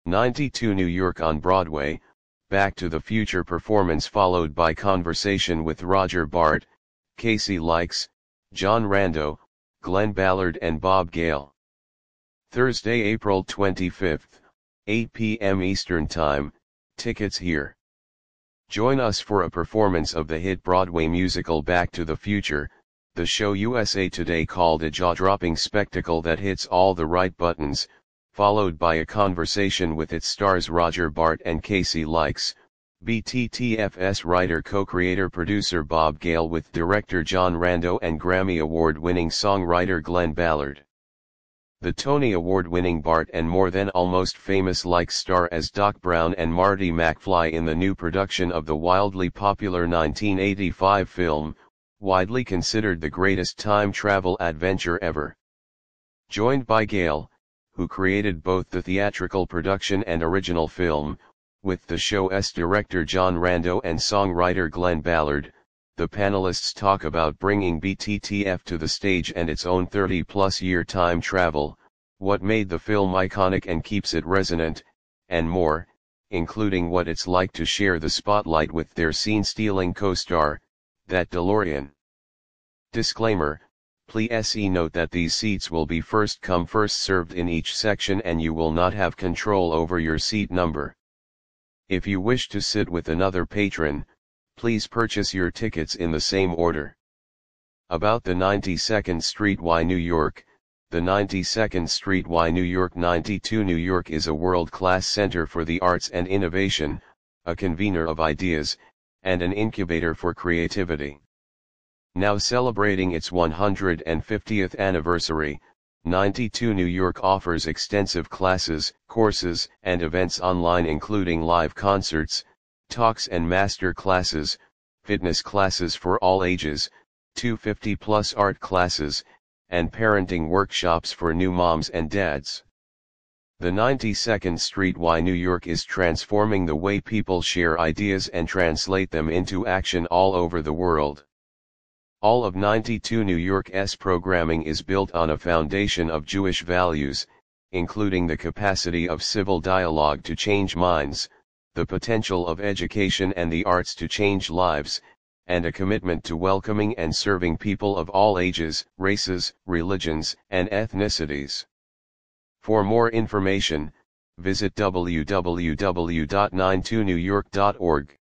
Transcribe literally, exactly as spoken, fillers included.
ninety-two New York on Broadway, Back to the Future performance followed by conversation with Roger Bart, Casey Likes, John Rando, Glenn Ballard and Bob Gale. Thursday, April twenty-fifth, eight p m Eastern Time, tickets here. Join us for a performance of the hit Broadway musical Back to the Future. The show U S A Today called a jaw-dropping spectacle that hits all the right buttons, followed by a conversation with its stars Roger Bart and Casey Likes, B T T F's writer co-creator producer Bob Gale with director John Rando and Grammy Award-winning songwriter Glenn Ballard. The Tony Award-winning Bart and More Than Almost Famous Likes star as Doc Brown and Marty McFly in the new production of the wildly popular nineteen eighty-five film, widely considered the greatest time travel adventure ever. Joined by Gale, who created both the theatrical production and original film, with the show's director John Rando and songwriter Glenn Ballard, the panelists talk about bringing B T T F to the stage and its own thirty-plus year time travel, what made the film iconic and keeps it resonant, and more, including what it's like to share the spotlight with their scene-stealing co-star, that DeLorean. Disclaimer: please note that these seats will be first come first served in each section and you will not have control over your seat number. If you wish to sit with another patron, please purchase your tickets in the same order. About the ninety-second Street Y, New York. The ninety-second Street Y, New York ninety-two New York is a world-class center for the arts and innovation, a convener of ideas, and an incubator for creativity. Now celebrating its one hundred fiftieth anniversary, ninety-two New York offers extensive classes, courses, and events online including live concerts, talks and master classes, fitness classes for all ages, two hundred fifty plus art classes, and parenting workshops for new moms and dads. The ninety-second Street Y, New York is transforming the way people share ideas and translate them into action all over the world. All of ninety-two New York's programming is built on a foundation of Jewish values, including the capacity of civil dialogue to change minds, the potential of education and the arts to change lives, and a commitment to welcoming and serving people of all ages, races, religions, and ethnicities. For more information, visit w w w dot ninety-two new york dot org.